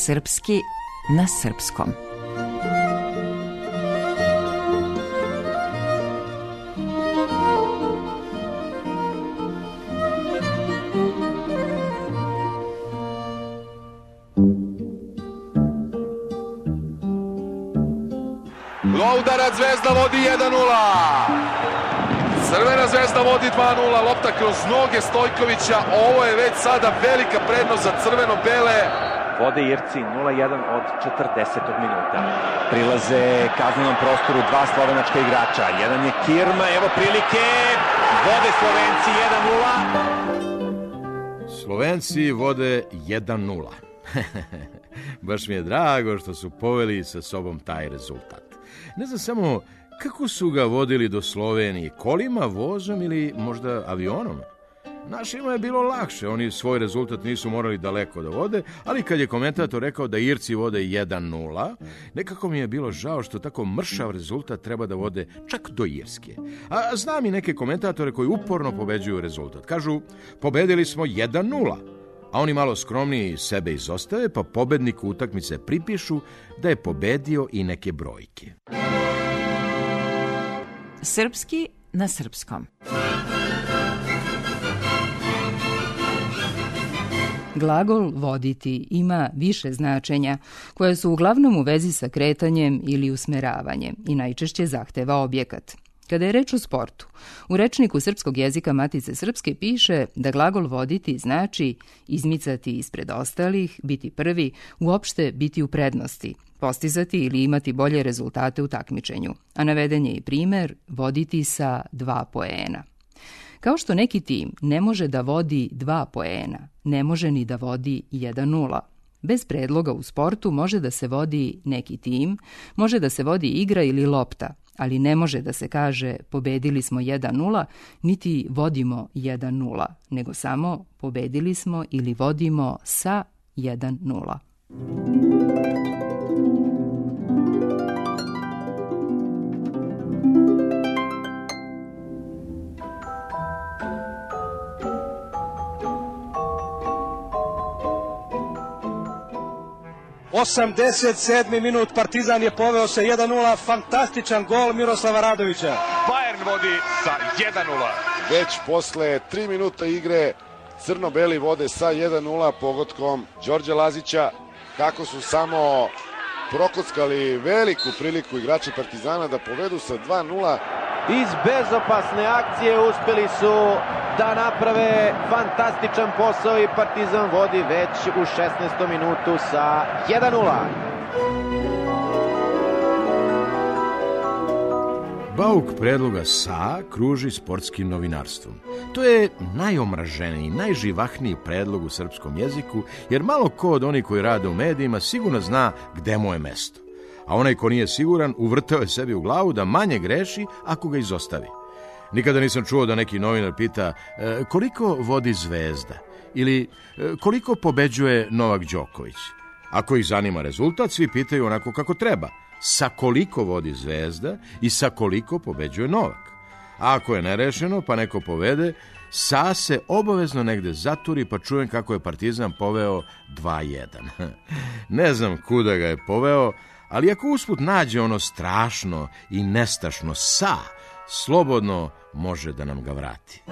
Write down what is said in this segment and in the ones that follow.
Srpski na srpskom. Udarac, Zvezda vodi 1:0. Crvena Zvezda vodi 2:0. Lopta kroz noge Stojkovića. Ovo je već sada velika prednost za crveno-bele. Vode Irci 0:1 od 40. minuta. Prilaze kaznenom prostoru dva slovenačka igrača. Jedan je Kirma, evo prilike. Vode Slovenci 1:0. Slovenci vode 1:0. Baš mi je drago što su poveli sa sobom taj rezultat. Ne znam samo kako su ga vodili do Slovenije, kolima, vozom ili možda avionom. Našima je bilo lakše, oni svoj rezultat nisu morali daleko da vode, ali kad je komentator rekao da Irci vode 1:0, nekako mi je bilo žao što tako mršav rezultat treba da vode čak do Irske. A znam i neke komentatore koji uporno pobeđuju rezultat. Kažu, pobedili smo 1:0. A oni malo skromniji sebe izostave, pa pobedniku utakmice pripišu da je pobedio i neke brojke. Srpski na srpskom. Glagol voditi ima više značenja, koje su uglavnom u vezi sa kretanjem ili usmeravanjem i najčešće zahteva objekat. Kada je reč o sportu, u rečniku srpskog jezika Matice Srpske piše da glagol voditi znači izmicati ispred ostalih, biti prvi, uopšte biti u prednosti, postizati ili imati bolje rezultate u takmičenju, a naveden je i primer voditi sa 2 poena. Kao što neki tim ne može da vodi 2 poena, ne može ni da vodi 1:0. Bez predloga u sportu može da se vodi neki tim, može da se vodi igra ili lopta, ali ne može da se kaže pobedili smo 1:0, niti vodimo 1:0, nego samo pobedili smo ili vodimo sa 1:0. 87. minut, Partizan je poveo se 1:0, fantastičan gol Miroslava Radovića. Bayern vodi sa 1:0. Već posle 3 minuta igre crno-beli vode sa 1:0 pogodkom Đorđa Lazića. Kako su samo prokockali veliku priliku igrači Partizana da povedu sa 2:0. Iz bezopasne akcije uspeli su da naprave fantastičan posao i Partizan vodi već u 16. minutu sa 1:0. Bauk predloga sa kruži sportskim novinarstvom. To je najomraženiji, najživahniji predlog u srpskom jeziku, jer malo ko od onih koji rade u medijima sigurno zna gde mu je mesto. A onaj ko nije siguran uvrtao je sebi u glavu da manje greši ako ga izostavi. Nikada nisam čuo da neki novinar pita koliko vodi Zvezda ili koliko pobeđuje Novak Đoković. Ako ih zanima rezultat, svi pitaju onako kako treba. Sa koliko vodi Zvezda i sa koliko pobeđuje Novak. A ako je nerešeno pa neko povede, sa se obavezno negde zaturi pa čujem kako je Partizan poveo 2:1. Ne znam kuda ga je poveo, ali ako usput nađe ono strašno i nestašno sa, slobodno može da nam ga vrati.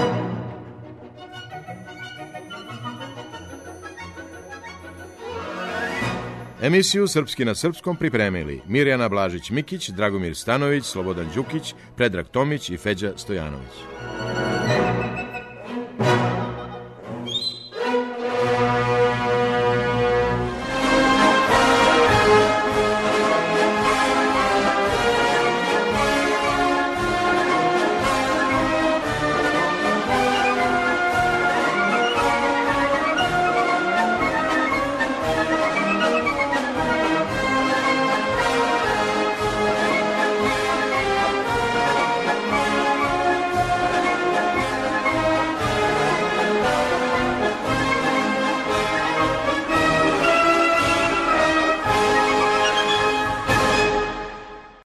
Emisiju Srpski na srpskom pripremili Mirjana Blažić-Mikić, Dragomir Stanović, Slobodan Đukić, Predrag Tomić i Feđa Stojanović.